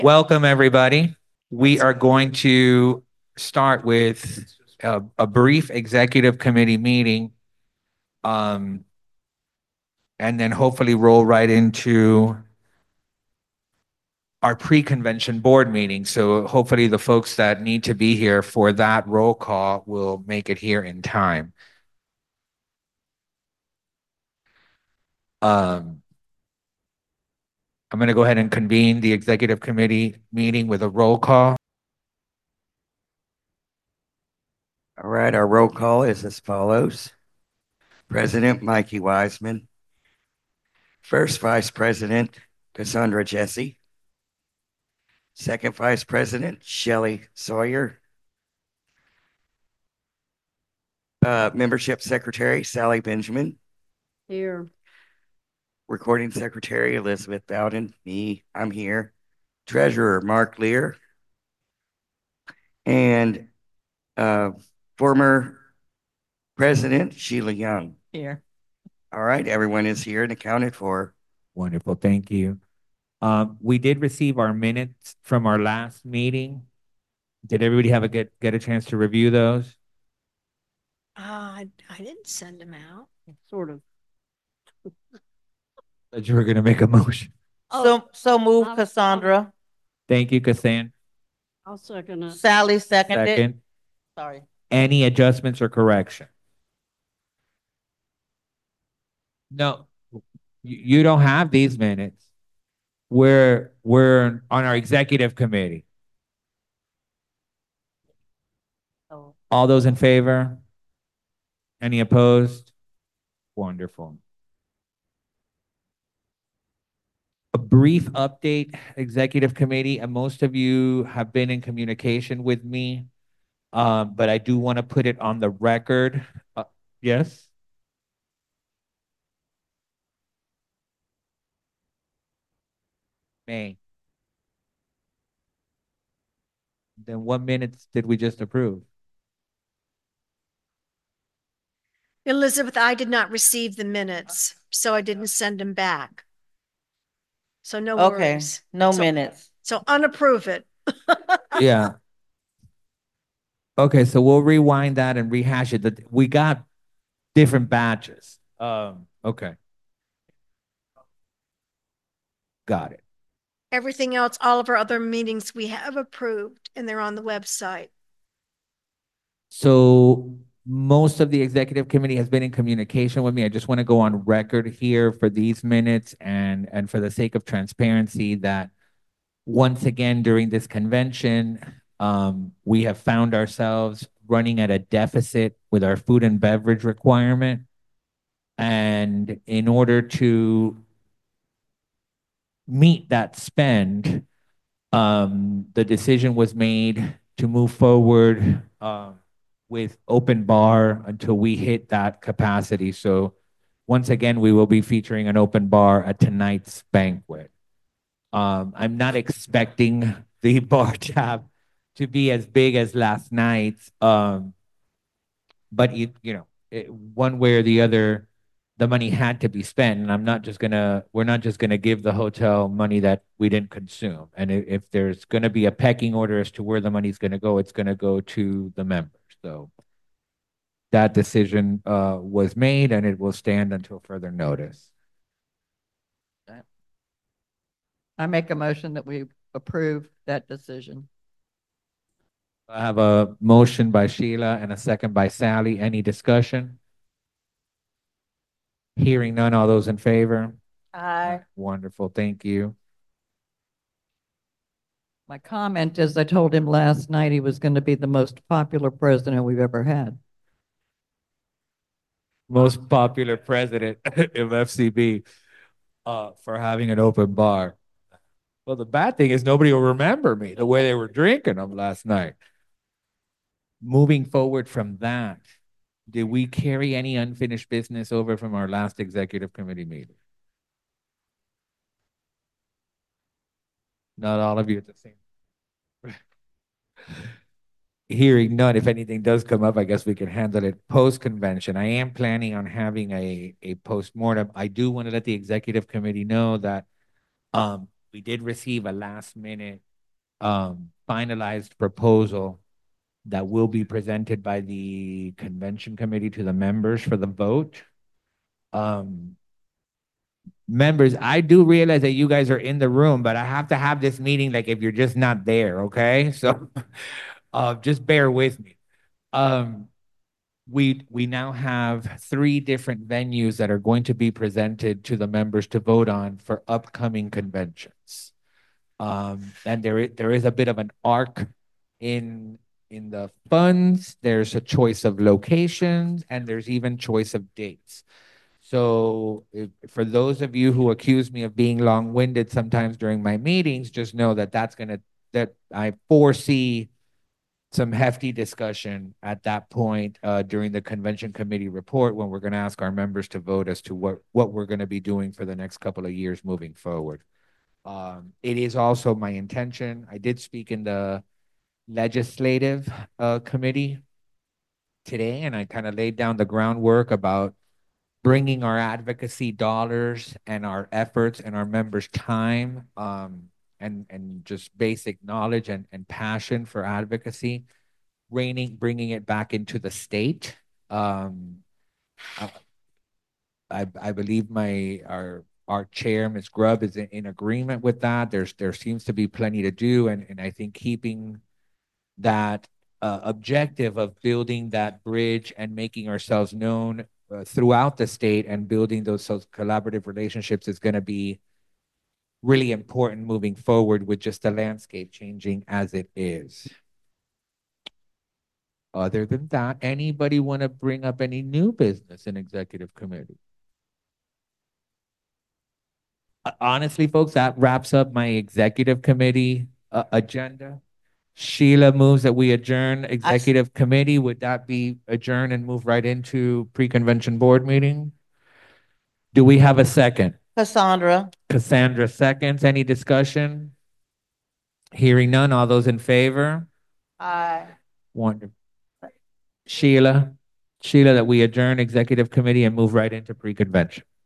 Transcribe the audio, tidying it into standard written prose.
Welcome, everybody. We are going to start with a brief executive committee meeting, and then hopefully roll right into our pre-convention board meeting. So hopefully the folks that need to be here for that roll call will make it here in time. I'm going to go ahead and convene the executive committee meeting with a roll call. All right, our roll call is as follows. President Mikey Wiseman. First Vice President Cassandra Jesse. Second Vice President Shelley Sawyer. Membership Secretary Sally Benjamin. Here. Recording Secretary Elizabeth Bowden. Me, I'm here. Treasurer Mark Lear. And former President Sheila Young. Here. All right, everyone is here and accounted for. Wonderful, thank you. We did receive our minutes from our last meeting. Did everybody have get a chance to review those? I didn't send them out. Sort of. That you were going to make a motion. So move, Cassandra. Thank you, Cassandra. I'll second it. Sally seconded. Second. Sorry. Any adjustments or correction? No, you don't have these minutes. We're on our executive committee. Oh. All those in favor? Any opposed? Wonderful. A brief update, executive committee, and most of you have been in communication with me, but I do want to put it on the record. Yes? May. Then what minutes did we just approve? Elizabeth, I did not receive the minutes, so I didn't send them back. So no Okay, worries. no So- minutes. So unapprove it. Yeah. Okay, so we'll rewind that and rehash it. We got different batches. Okay. Got it. Everything else, all of our other meetings we have approved and they're on the website. So most of the executive committee has been in communication with me. I just want to go on record here for these minutes and for the sake of transparency that once again during this convention, we have found ourselves running at a deficit with our food and beverage requirement. And in order to meet that spend, the decision was made to move forward with open bar until we hit that capacity. So once again, we will be featuring an open bar at tonight's banquet. I'm not expecting the bar tab to be as big as last night's, but one way or the other, the money had to be spent, and we're not just gonna give the hotel money that we didn't consume. And if there's gonna be a pecking order as to where the money's gonna go, it's gonna go to the members. So that decision was made, and it will stand until further notice. I make a motion that we approve that decision. I have a motion by Sheila and a second by Sally. Any discussion? Hearing none, all those in favor? Aye. Wonderful, thank you. My comment is I told him last night he was going to be the most popular president we've ever had. Most popular president of FCB for having an open bar. Well, the bad thing is nobody will remember me the way they were drinking them last night. Moving forward from that, did we carry any unfinished business over from our last executive committee meeting? Not all of you at the same. Hearing none, if anything does come up, I guess we can handle it post-convention. I am planning on having a post-mortem. I do want to let the executive committee know that we did receive a last-minute finalized proposal that will be presented by the convention committee to the members for the vote. Members, I do realize that you guys are in the room, but I have to have this meeting like if you're just not there, okay? So just bear with me. We now have 3 different venues that are going to be presented to the members to vote on for upcoming conventions. And there is a bit of an arc in the funds. There's a choice of locations, and there's even choice of dates. So for those of you who accuse me of being long-winded sometimes during my meetings, just know that that I foresee some hefty discussion at that point during the convention committee report when we're going to ask our members to vote as to what we're going to be doing for the next couple of years moving forward. It is also my intention. I did speak in the legislative committee today, and I kind of laid down the groundwork about bringing our advocacy dollars and our efforts and our members' time and just basic knowledge and passion for advocacy, bringing it back into the state. I believe our chair, Ms. Grubb, is in agreement with that. There seems to be plenty to do, and I think keeping that objective of building that bridge and making ourselves known throughout the state and building those collaborative relationships is going to be really important moving forward with just the landscape changing as it is. Other than that, anybody want to bring up any new business in executive committee? Honestly, folks, that wraps up my executive committee agenda. Sheila moves that we adjourn executive committee. Would that be adjourn and move right into pre-convention board meeting? Do we have a second? Cassandra. Cassandra seconds. Any discussion? Hearing none. All those in favor? Aye. Wonderful. Sheila, that we adjourn executive committee and move right into pre-convention.